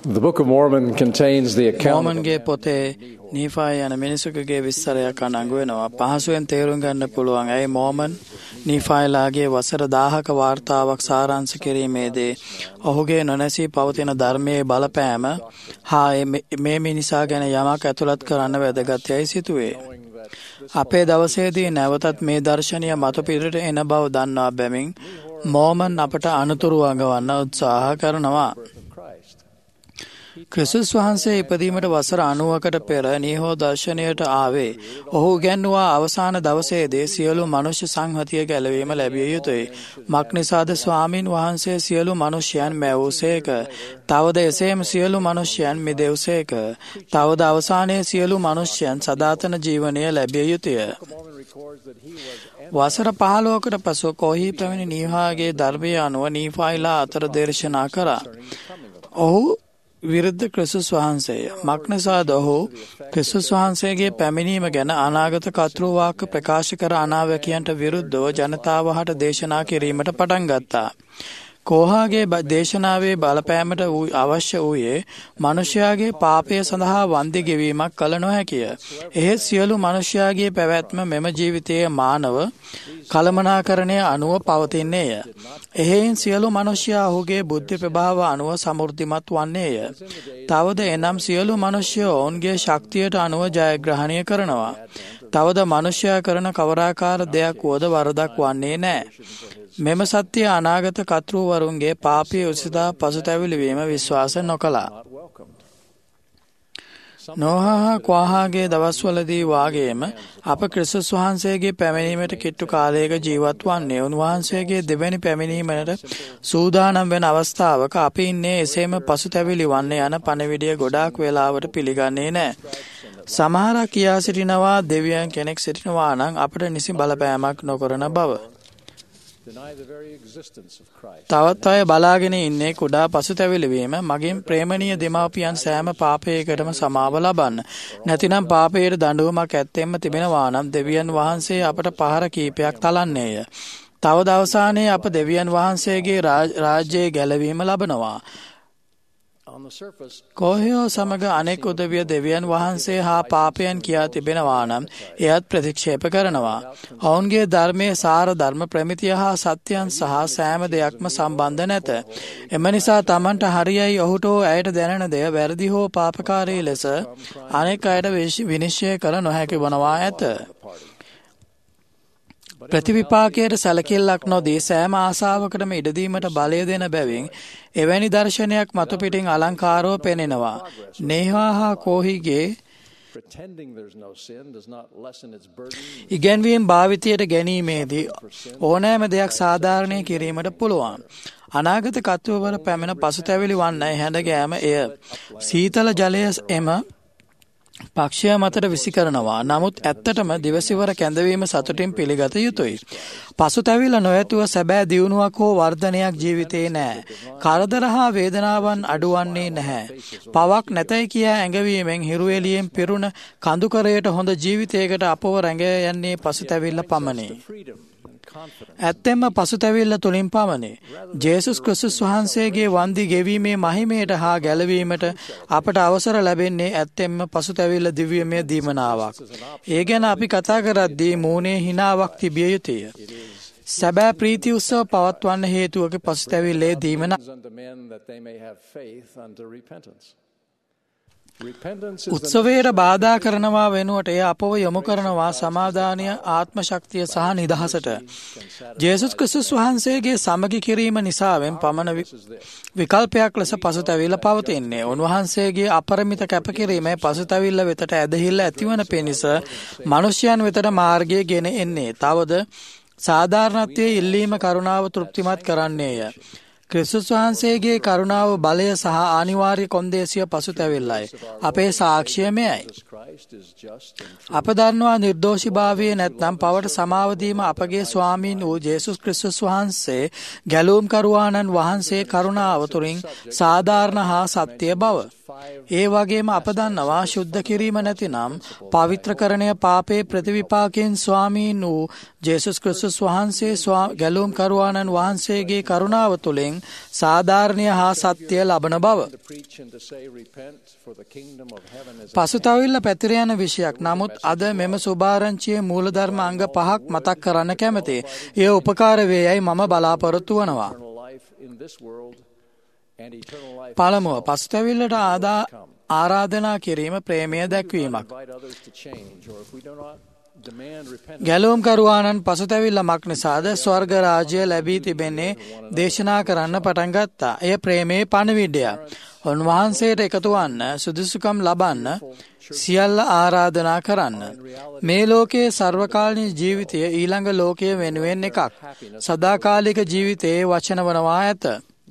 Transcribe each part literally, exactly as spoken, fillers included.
The Book of Mormon contains the account. මෝමන්ගේ පොතේ නීෆායි යන මිනිසෙකුගේ විස්තරයක් අඩංගු වෙනවා. පහසුවෙන් තේරුම් ගන්න පුළුවන්. ඒ මෝමන් නීෆායිලාගේ වසර දහයක වාර්තාවක් සාරාංශ කිරීමේදී ඔහුගේ නොනැසී පවතින ධර්මයේ බලපෑම හා මේ මිනිසා ගැන යමක් ඇතුළත් කරන්න වැදගත් යයි සිතුවේ. අපේ දවසේදී නැවතත් මේ දර්ශනය මතු පිටට එන බව දන්නා බැවින් මෝමන් අපට අනුතුරු අඟවන්න උත්සාහ කරනවා. ක්‍රිස්තුස් වහන්සේ ඉපදීමට වසර අනූවකට පෙර නීහෝ දර්ශනයට ආවේ. ඔහු ඉගැන්වුවා අවසාන දවසේදී සියලු මනුෂ්‍ය සංහතිය ගැලවීම ලැබිය යුතුයි. මක්නිසාද ස්වාමින් වහන්සේ සියලු මනුෂ්‍යයන් මැවූසේක. තවද එසේම සියලු මනුෂ්‍යයන් මිදෙව්සේක. තවද අවසානයේ සියලු මනුෂ්‍යයන් සදාතන ජීවනය ලැබිය යුතුය. වසර පහළොවකට පසු කොහි පැමිණි නීහාගේ ධර්මය අනුව නීෆායිලා අතර දේශනා කරා. ඔහු විරුද්ධ ක්‍රිස්තුස් වහන්සේය. මක්නිසාද ඔහු ක්‍රිස්තුස් වහන්සේගේ පැමිණීම ගැන අනාගත කර්තෘ වාක්‍ය ප්‍රකාශ කර අනාවැකියන්ට විරුද්ධව ජනතාව හට දේශනා කිරීමට පටන් ගත්තා. කෝහාගේ දේශනාවේ බලපෑමට අවශ්‍ය වූයේ මනුෂ්‍යයාගේ පාපය සඳහා වන්දි ගෙවීමක් කළ නොහැකිය. එහෙත් සියලු මනුෂ්‍යයාගේ පැවැත්ම මෙම ජීවිතයේ මානව කළමනාකරණය අනුව පවතින්නේය. එහෙයින් සියලු මනුෂ්‍යයා ඔහුගේ බුද්ධි ප්‍රභාව අනුව සමෘද්ධිමත් වන්නේය. තවද එනම් සියලු මනුෂ්‍යයෝ ඔවුන්ගේ ශක්තියට අනුව ජයග්‍රහණය කරනවා. තවද මනුෂ්‍යයා කරන කවරාකාර දෙයක් වුවද වරදක් වන්නේ නැහැ. මෙම සත්‍ය අනාගත කර්තෘවරුන්ගේ පාපී උසිතා පසුතැවිලි වීම විශ්වාස නොකළා. නෝහා කොහාගේ දවස්වලදී වාගේම අප ක්‍රිස්තුස් වහන්සේගේ පැමිණීමට කිට්ටු කාලයක ජීවත් වන්නේ. උන්වහන්සේගේ දෙවැනි පැමිණීමට සූදානම් වෙන අවස්ථාවක අපි ඉන්නේ එසේම පසුතැවිලි වන්නේ යන පණිවිඩය ගොඩාක් වෙලාවට පිළිගන්නේ නැහැ. සමහරක් කියා සිටිනවා දෙවියන් කෙනෙක් සිටිනවා නම් අපට නිසි බලපෑමක් නොකරන බව. තවත් අය බලාගෙන ඉන්නේ කුඩා පසුතැවිලි වීම. මගින් ප්‍රේමණීය දෙමාපියන් සෑම පාපයකටම සමාව ලබන්න. නැතිනම් පාපයට දඬුවමක් ඇත්තෙන්ම තිබෙනවා නම් දෙවියන් වහන්සේ අපට පහර කීපයක් තලන්නේය. තවද අවසානයේ අප දෙවියන් වහන්සේගේ රාජ්‍යයේ ගැලවීම ලබනවා. කොහයෝ සමග අනෙක් උදවිය දෙවියන් වහන්සේ හා පාපයන් කියා තිබෙනවා නම් එයත් ප්‍රතික්ෂේප කරනවා. ඔවුන්ගේ ධර්මයේ සාර ධර්ම ප්‍රමිතිය හා සත්‍යයන් සහ සෑම දෙයක්ම සම්බන්ධ නැත. එම නිසා තමන්ට හරියයි ඔහුට ඇයට දැනෙන දෙය වැරදි හෝ පාපකාරී ලෙස අනෙක් අයට විනිශ්චය කළ නොහැකි වනවා ඇත. ප්‍රතිවිපාකයට සැලකිල්ලක් නොදී සෑම ආසාවකටම ඉඩදීමට බලය දෙන බැවින් එවැනි දර්ශනයක් මතු පිටින් අලංකාරව පෙනෙනවා. නේහා හා කෝහිගේ ඉගැන්වීම් භාවිතයට ගැනීමේදී ඕනෑම දෙයක් සාධාරණය කිරීමට පුළුවන්. අනාගත කර්තෘවරු පැමිණ පසුතැවිලි වන්නයි හැඳගෑම එය. සීතල ජලය එම පක්ෂය මතට විසි කරනවා. නමුත් ඇත්තටම දිවසිවර කැඳවීම සතුටින් පිළිගත යුතුයි. පසුතැවිල්ල නොඇතුව සැබෑ දියුණුවක් හෝ වර්ධනයක් ජීවිතේ නෑ. කරදර හා වේදනාවන් අඩුවන්නේ නැහැ. පවක් නැතයි කියා ඇඟවීමෙන් හිරුවෙලියෙන් පිරුණ කඳුකරයට හොඳ ජීවිතයකට අපව රැඟ යන්නේ පසුතැවිල්ල පමණි. ඇත්තෙන්ම පසුතැවිල්ල තුළින් පමණි. ජේසුස් ක්‍රිස්තුස් වහන්සේගේ වන්දි ගෙවීමේ මහිමයට හා ගැලවීමට අපට අවසර ලැබෙන්නේ ඇත්තෙන්ම පසුතැවිල්ල දිව්‍යමය දීමනාවක්. ඒ ගැන අපි කතා කරද්දී මූණේ හිනාවක් තිබිය යුතුය. සැබෑ ප්‍රීති උත්සව පවත්වන්න හේතුවක පසුතැවිල්ලේ දීමන උත්සවයට බාධා කරනවා වෙනුවට එය අපව යොමු කරනවා සමාදානය, ආත්ම ශක්තිය සහ නිදහසට. ජේසුස් ක්‍රිස්තුස් වහන්සේගේ සමගි කිරීම නිසාවෙන් පමණ විකල්පයක් ලෙස පසුතැවිල්ල පවතින්නේ. උන්වහන්සේගේ අපරිමිත කැපකිරීමේ පසුතැවිල්ල වෙතට ඇදහිල්ල ඇතිවන පිණිස මනුෂ්‍යයන් වෙතට මාර්ගය ගෙන එන්නේ. තවද සාධාරණත්වයේ ඉල්ලීම කරුණාව තෘප්තිමත් කරන්නේය. ක්‍රිස්තුස් වහන්සේගේ කරුණාව බලය සහ අනිවාර්ය කොන්දේසිය පසුතැවිල්ලයි. අපේ සාක්ෂිය මෙයයි. අප දන්නවා නිර්දෝෂීභාවයේ නැත්නම් පවට සමාව දීම අපගේ ස්වාමීන් වූ ජේසුස් ක්‍රිස්තුස් වහන්සේ ගැලවුම් කරුවාණන් වහන්සේ කරුණාව තුළින් සාධාරණ හා සත්‍ය බව. ඒ වගේම අප දන්නවා ශුද්ධ කිරීම නැතිනම් පවිත්‍රකරණය පාපේ ප්‍රතිවිපාකයෙන් ස්වාමීන් වූ ජේසුස් ක්‍රිස්තුස් වහන්සේ ගැලවුම් කරුවාණන් වහන්සේගේ කරුණාව තුළින් සාධාරණය හා සත්‍ය ලබන බව. පසුතැවිල්ල පැතිර යන විෂයක්. නමුත් අද මෙම සුභාරංචියේ මූලධර්ම අංග පහක් මතක් කරන්න කැමතියි. එය උපකාර වේ යයි මම බලාපොරොත්තු වනවා. පළමුව, පසුතැවිල්ලට ආදා ආරාධනා කිරීම ප්‍රේමය දැක්වීමක්. ගැලුම්කරුවාණන් පසුතැවිල්ලමක් නිසාද ස්වර්ග රාජ්‍ය ලැබී තිබෙන්නේ දේශනා කරන්න පටන් ගත්තා. එය ප්‍රේමයේ පණවිඩය. උන්වහන්සේට එකතු වන්න, සුදුසුකම් ලබන්න, සියල්ල ආරාධනා කරන්න. මේ ලෝකයේ සර්වකාලීන ජීවිතය ඊළඟ ලෝකය වෙනුවෙන් එකක්. සදාකාලික ජීවිතයේ වචන වනවා ඇත.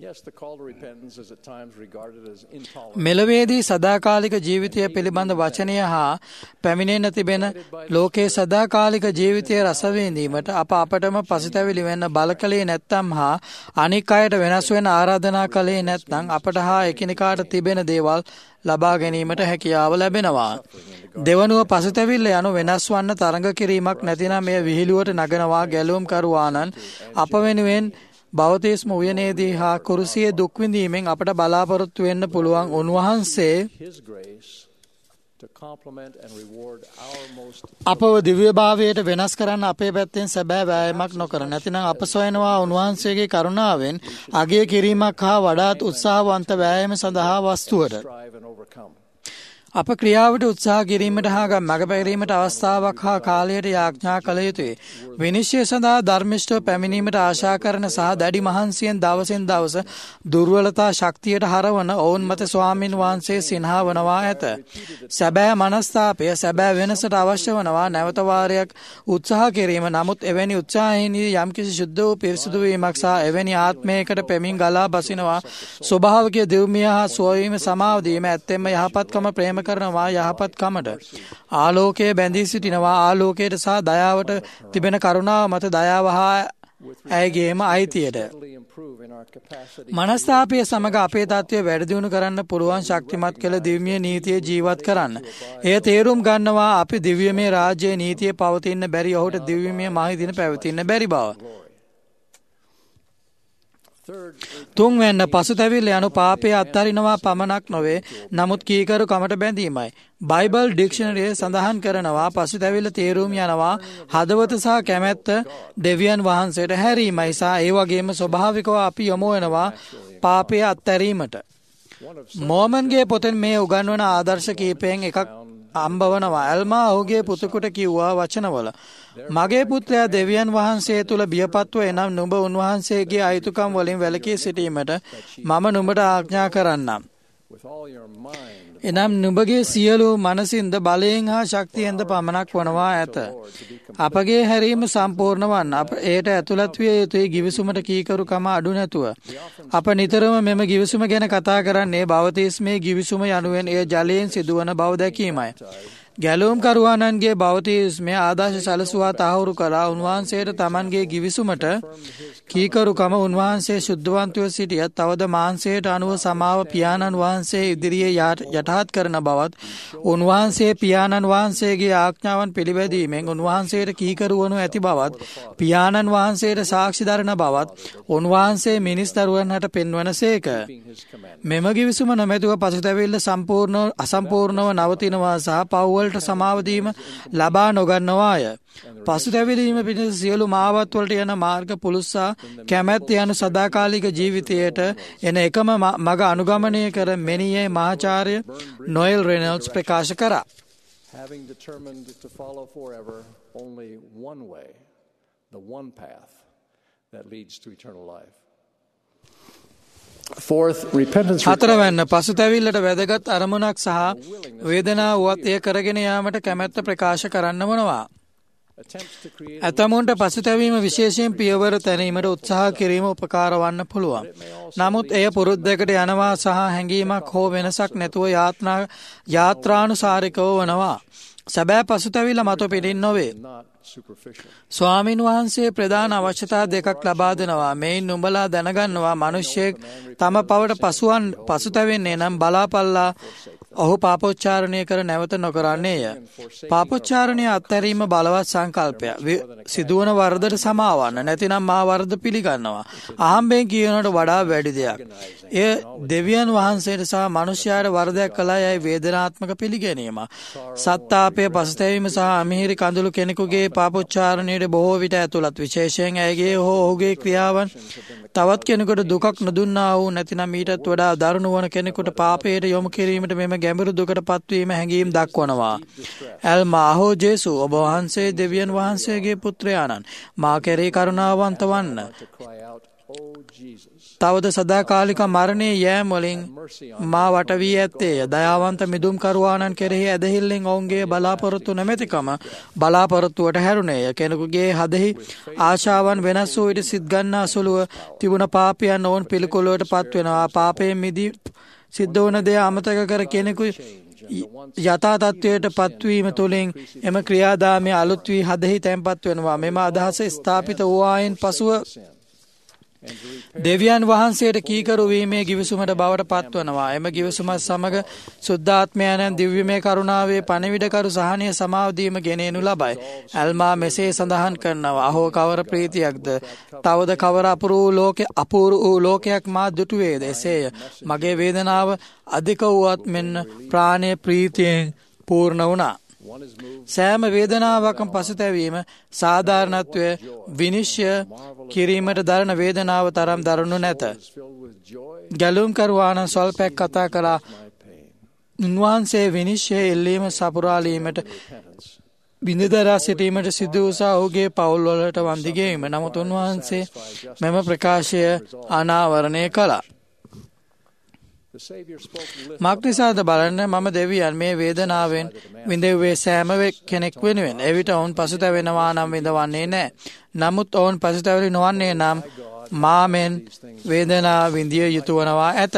මෙලොවේදී සදාකාලික ජීවිතය පිළිබඳ වචනය හා පැමිණෙන්න තිබෙන ලෝකයේ සදාකාලික ජීවිතය රසවිඳීමට අප අපටම පසුතැවිලි වෙන්න බල කළේ නැත්නම් හා අනික් අයට වෙනස් වෙන ආරාධනා කළේ නැත්නම් අපට හා එකිනෙකාට තිබෙන දේවල් ලබා ගැනීමට හැකියාව ලැබෙනවා. දෙවනුව, පසුතැවිල්ල යනු වෙනස් වන්න තරඟ කිරීමක් නැතිනම් මෙය විහිළුවට නගනවා. ගැලුම් කරුවාණන් අප වෙනුවෙන් බෞතිස්ම උයනේදී හා කුරුසියේ දුක් විඳීමෙන් අපට බලාපොරොත්තු වෙන්න පුළුවන් උන්වහන්සේ අපව දිව්‍යභාවයට වෙනස් කරන්න අපේ පැත්තෙන් සැබෑ වෑයමක් නොකර. නැතිනම් අප සොයනවා උන්වහන්සේගේ කරුණාවෙන් අගය කිරීමක් හා වඩාත් උත්සාහවන්ත වෑයම සඳහා වස්තුවට. අප ක්‍රියාවට උත්සාහ කිරීමට හා මඟ පැරීමට අවස්ථාවක් හා කාලයට යාඥා කළ යුතුයි. විනිශ්චය සඳහා ධර්මිෂ්ඨව පැමිණීමට ආශා කරන සහ දැඩි මහන්සියෙන් දවසින් දවස දුර්වලතා ශක්තියට හරවන ඔවුන් මත ස්වාමින් වහන්සේ සිනහා වනවා ඇත. සැබෑ මනස්ථාපය සැබෑ වෙනසට අවශ්‍ය වනවා නැවත වාරයක් උත්සාහ කිරීම. නමුත් එවැනි උත්සාහයෙන්දී යම්කිසි සුද්ධ වූ පිරිසුදු වීමක් සහ එවැනි ආත්මයකට පෙමින් ගලා බසිනවා. ස්වභාවික දිව්මිය හා සුවවීම සමාව දීම ඇත්තෙන්ම යහපත්කම ප්‍රේම කරනවා. යහපත්කමට ආලෝකයේ බැඳී සිටිනවා. ආලෝකයට සහ දයාවට තිබෙන කරුණාව මත දයාව හා ඇයගේම අයිතියට. මනස්ථාපය සමග අපේ තත්ත්වය වැඩිදියුණු කරන්න පුළුවන් ශක්තිමත් කළ දිව්‍ය නීතිය ජීවත් කරන්න. එය තේරුම් ගන්නවා අපි දිව්‍යමය රාජ්‍යයේ නීතිය පවතින්න බැරි ඔහුට දිව්‍යමය මහිදින පැවතින්න බැරි බව. තුන්වැන්න, පසුතැවිල්ල යනු පාපය අත්හරිනවා පමණක් නොවේ, නමුත් කීකරු කමට බැඳීමයි. බයිබල් ඩික්ෂනරියේ සඳහන් කරනවා පසුතැවිල්ල තේරුම් යනවා හදවත සහ කැමැත්ත දෙවියන් වහන්සේට හැරීමයි සහ ඒ වගේම ස්වභාවිකව අපි යොමු වෙනවා පාපය අත්හැරීමට. මෝමන්ගේ පොතෙන් මේ උගන්වන ආදර්ශ කීපයෙන් එකක් අම්බවනවා. ඇල්මා ඔහුගේ පුතුකුට කිව්වා වචනවල, මගේ පුත්‍රයා දෙවියන් වහන්සේ තුළ බියපත්ව එනම් නුඹ උන්වහන්සේගේ අයිතුකම් වලින් වැළකී සිටීමට මම නුඹට ආඥා කරන්නම්. එනම් නුඹගේ සියලු මනසින්ද බලයෙන් හා ශක්තියෙන්ද පමණක් වනවා ඇත. අපගේ හැරීම සම්පූර්ණ වන්න අප ඒට ඇතුළත් විය යුතුයි ගිවිසුමට කීකරුකම අඩු නැතුව. අප නිතරම මෙම ගිවිසුම ගැන කතා කරන්නේ බවතිස්මේ ගිවිසුම යනුවෙන් එය ජලයෙන් සිදුවන බව දැකීමයි. ගැලුම් කරුවාණන්ගේ බෞතිස්මය ආදර්ශ සැලසුවා තහවුරු කරා. උන්වහන්සේට තමන්ගේ ගිවිසුමට කීකරුකම උන්වහන්සේ ශුද්ධවන්තව සිටියත් තවද මාංශයට අනුව සමාව පියාණන් වහන්සේ ඉදිරියේ යටහත් කරන බවත්, උන්වහන්සේ පියාණන් වහන්සේගේ ආඥාවන් පිළිපැදීමෙන් උන්වහන්සේට කීකරු වනු ඇති බවත්, පියාණන් වහන්සේට සාක්ෂි දරන බවත් උන්වහන්සේ මිනිස් දරුවන්ට පෙන්වන සේක. මෙම ගිවිසුම නොමැතිව පසුතැවිල්ල සම්පූර්ණ අසම්පූර්ණව නවතිනවා සහ පව්වලට සමාවදීම ලබා නොගන්නවාය. පසුතැවිලීම පිණිස සියලු මාවත් වලට යන මාර්ග පුලුස්සා කැමැත්ත යන සදාකාලික ජීවිතයට එන එකම මඟ අනුගමනය කර මෙනියේ මහාචාර්ය නොයල් රෙනල්ඩ්ස් ප්‍රකාශ කරා. Having determined to follow forever only one way, the one path that leads to eternal life. Fourth, repentance. හතරවැන්න, පසුතැවිල්ලට වැදගත් අරමුණක් සහ වේදනාව වුවත් එය කරගෙන යාමට කැමැත්ත ප්‍රකාශ කරන්න වනවා. ඇතමුන්ට පසුතැවීම විශේෂයෙන් පියවර තැනීමට උත්සාහ කිරීම උපකාර වන්න පුළුවන්. නමුත් එය පුරුද්දකට යනවා සහ හැඟීමක් හෝ වෙනසක් නැතුව යාත්‍රා යාත්‍රානුසාරිකව වනවා. සැබෑ පසුතැවිල්ල මත පිටින් නොවේ. ස්වාමින් වහන්සේ ප්‍රධාන අවශ්‍යතා දෙකක් ලබා දෙනවා. මෙයින් නුඹලා දැනගන්නවා මනුෂ්‍යයෙක් තම පවට පසුවන් පසුතැවෙන්නේ නම් බලාපල්ලා ඔහු පාපෝච්චාරණය කර නැවත නොකරන්නේය. පාපෝච්චාරණය අත්හැරීම බලවත් සංකල්පයක්. සිදුවන වරදට සමාවන්න, නැතිනම් මා වරද පිළිගන්නවා. අහම්බෙන් කියනට වඩා වැඩි දෙයක්. එය දෙවියන් වහන්සේට සහ මනුෂ්‍යයාට වරදයක් කළා යයි වේදනාත්මක පිළිගැනීම. සත්තාපය, පසුතැවීම සහ අමිහිරි කඳුළු කෙනෙකුගේ පාපෝච්චාරණයට බොහෝ විට ඇතුළත්. විශේෂයෙන් ඇයගේ හෝ ඔහුගේ ක්‍රියාවන් තවත් කෙනෙකුට දුකක් නොදුන්නා වූ නැතිනම් ඊටත් වඩා දරුණු වන කෙනෙකුට පාපයට යොමු කිරීමට මෙම ගැඹුරු දුකට පත්වීම හැඟීම් දක්වනවා. ඇල්මා, අහෝ ජේසු, ඔබ වහන්සේ දෙවියන් වහන්සේගේ පුත්‍රයාණන්, මා කෙරෙහි කරුණාවන්ත වන්න. තවද සදාකාලික මරණයේ යෑම වලින් මා වට වී ඇත්තේය. දයාවන්ත මිදුම් කරුවාණන් කෙරෙහි ඇදහිල්ලෙන් ඔවුන්ගේ බලාපොරොත්තු නැමැතිකම බලාපොරොත්තුවට හැරුණේය. කෙනෙකුගේ හදෙහි ආශාවන් වෙනස් වූ විට සිත් ගන්නා සුළුව තිබුණ පාපයන් ඔවුන් පිළිකුලට පත්වෙනවා. පාපයෙන් මිදී සිද්ධ වන දේ අමතක කර කෙනෙකු යථා තත්වයට පත්වීම තුළින් එම ක්‍රියාදාමය අලුත් වී හදෙහි තැන්පත් වෙනවා. මෙම අදහස ස්ථාපිත වූවායින් පසුව දෙවියන් වහන්සේට කීකරු වීමේ ගිවිසුමට බවට පත්වනවා. එම ගිවිසුමත් සමග සුද්ධාත්මයන්න් දිව්‍යමය කරුණාවේ පණිවිඩකරු සහනය සමාවදීම ගෙනෙනු ලබයි. ඇල්මා මෙසේ සඳහන් කරනවා. අහෝ කවර ප්‍රීතියක්ද! තවද කවර අපූර්ව වූ ලෝකයක් අපූර්ව වූ ලෝකයක් මා දුටුවේද! එසේය. මගේ වේදනාව අධික වූවත් මෙන්න ප්‍රාණය ප්‍රීතියෙන් පූර්ණ වුණා. සෑම වේදනාවකම පසුතැවීම සාධාරණත්වය විනිශ්චය කිරීමට දරන වේදනාව තරම් දරුණු නැත. ගැලුම් කරුවාණන් ස්වල්පයක් කතා කළා. උන්වහන්සේ විනිශ්චය එල්ලීම සපුරාලීමට බිඳදරා සිටීමට සිදු වූ ඔහුගේ පවුල් වලට වන්දිගේීම. නමුත් උන්වහන්සේ මෙම ප්‍රකාශය අනාවරණය කළා. මක්නිසාද බලන්න, මම දෙවියන් මේ වේදනාවෙන් විඳෙව්වේ සෑම කෙනෙක් වෙනුවෙන්. එවිට ඔවුන් පසුතැවෙනවා නම් විඳවන්නේ නැහැ. නමුත් ඔවුන් පසුතැවිලි නොවන්නේ නම් මාමෙන් වේදනා විඳිය යුතු වනවා ඇත.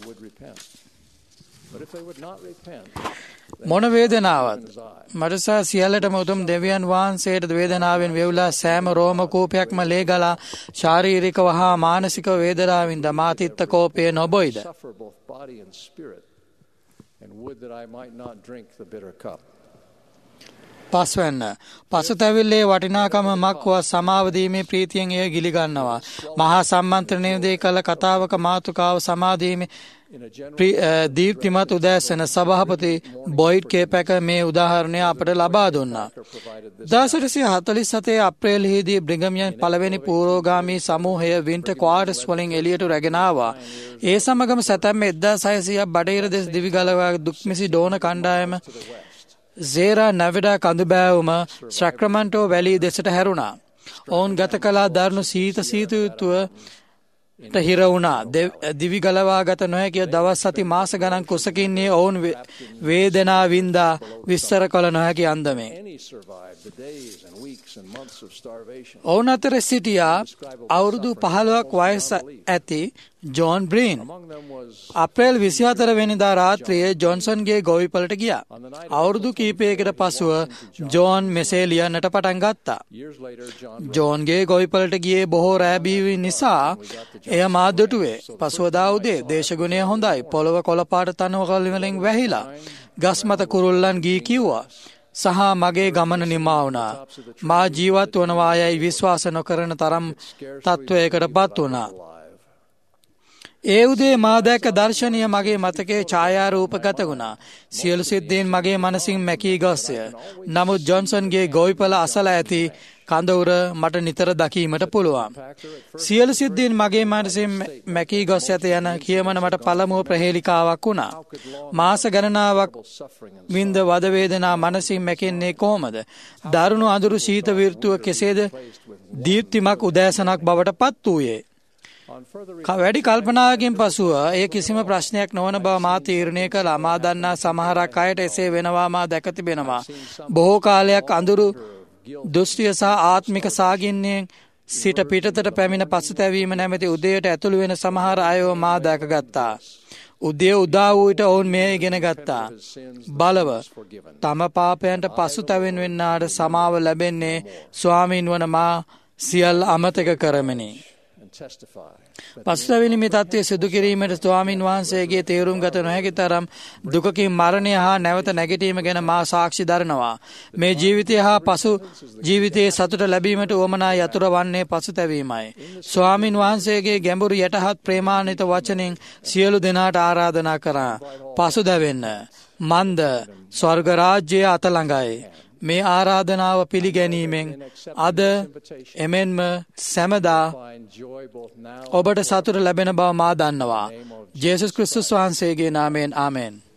මොන වේදනාවත් මට සහ සියල්ලටම උතුම් දෙවියන් වහන්සේට වේදනාවෙන් වෙවුලා සෑම රෝම කූපයක්ම ලේ ගලා ශාරීරිකව හා මානසික වේදනාවින්ද මා තිත්ත කෝපය නොබොයිද? පස්වැන්න, පසුතැවිල්ලේ වටිනාකම මක්වා සමාවදීමේ ප්‍රීතියෙන් එය ගිලිගන්නවා. මහා සම්මන්ත්‍රණයේදී කළ කතාවක මාතෘකාව සමාදීමේ දීප්තිමත් උදෑසන සභාපති බොයිඩ් කේපැක මේ උදාහරණය අපට ලබා දුන්නා. දාසටසිය හතලිස් හතේ අප්‍රේල්හිදී බ්‍රිගම්යන් පළවෙනි පූරෝගාමී සමූහය වින්ට ක්වාර්ටර්ස් වලින් එළියට රැගෙන ආවා. ඒ සමගම සැතැම්ම එක්දාස් හයසියයක් බටහිර දෙස දිවිගලවා දුක්මිසි ඩෝන කණ්ඩායම සේරා නැවිඩා කඳුබෑවුම සැක්‍රමන්ටෝ වැලී දෙසට හැරුණා. ඔවුන් ගත කලා දරුණු සීත සීතයුතුව හිර වුණා. දිවි ගලවා ගත නොහැකිය දවස් සති මාස ගණන් කුසකින්නේ ඔවුන් වේදනා වින්දා විස්තර කළ නොහැකි අන්දමේ. ඔවුන් අතර සිටියා අවුරුදු පහළොවක් වයස ඇති ජෝන් බ්‍රීන්. අප්‍රේල් විසිහතර වෙනිදා රාත්‍රියේ ජොන්සන්ගේ ගොවිපලට ගියා. අවුරුදු කීපයකට පසුව ජෝන් මෙසේ ලියන්නට පටන් ගත්තා. ජෝන්ගේ ගොවිපලට ගියේ බොහෝ රෑබීවි නිසා එය මා දුටුවේ. පසුවදා උදේ දේශගුණය හොඳයි. පොළව කොළපාට තනුව කල්වලින් වැහිලා ගස් මත කුරුල්ලන් ගී කිව්වා. සහ මගේ ගමන නිමා වුණා. මා ජීවත් වනවා යයි විශ්වාස නොකරන තරම් තත්ත්වයකට පත් වුණා. ඒ උදේ මා දැක්ක දර්ශනය මගේ මතකයේ ඡායාරූපගත වුණා. සියලු සිද්ධීන් මගේ මනසින් මැකී ගොස්ය. නමුත් ජොන්සන්ගේ ගොවිපල අසල ඇති කඳවුර මට නිතර දකීමට පුළුවන්. සියලු සිද්ධීන් මගේ මනසින් මැකී ගොස් ඇත යන කියමන මට පළමුව ප්‍රහේලිකාවක් වුණා. මාස ගණනාවක් වින්ද වද වේදනා මනසින් මැකෙන්නේ කොහොමද? දරුණු අඳුරු ශීත ඍතුව කෙසේද දීප්තිමත් උදෑසනක් බවට පත් වූයේ? වැඩි කල්පනාවකින් පසුව එය කිසිම ප්‍රශ්නයක් නොවන බව මා තීරණය කළා. මා දන්නා සමහරක් අයට එසේ වෙනවා මා දැක තිබෙනවා. බොහෝ කාලයක් අඳුරු දෘෂ්ටිය සහ ආත්මික සාගින්නෙන් සිට පිටතට පැමිණ පසුතැවීම නැමැති උදේට ඇතුළු වෙන සමහර අයව මා දැකගත්තා. උදේ උදා වූ විට ඔවුන් මෙය ඉගෙන ගත්තා. බලව තම පාපයන්ට පසුතැවෙන වෙන්නාට සමාව ලැබෙන්නේ ස්වාමීන් වන මා සියල්ල අමතක කරමිනි. පස්වැනි මේ තත්ත්වය සිදු කිරීමට ස්වාමින් වහන්සේගේ තේරුම් ගත නොහැකි තරම් දුකකින් මරණය හා නැවත නැගිටීම ගැන මා සාක්ෂි දරනවා. මේ ජීවිතය හා පසු ජීවිතයේ සතුට ලැබීමට උවමනා යතුරු වන්නේ පසුතැවීමයි. ස්වාමින් වහන්සේගේ ගැඹුරු යටහත් ප්‍රේමාන්විත වචනින් සියලු දෙනාට ආරාධනා කරා. පසුදැවෙන්න. මන්ද ස්වර්ග රාජ්‍යය අත ළඟයි. මේ ආරාධනාව පිළිගැනීමෙන් අද එමෙන්ම සැමදා ඔබට සතුට ලැබෙන බව මා දන්නවා. ජේසුස් ක්‍රිස්තුස් වහන්සේගේ නාමයෙන් ආමෙන්.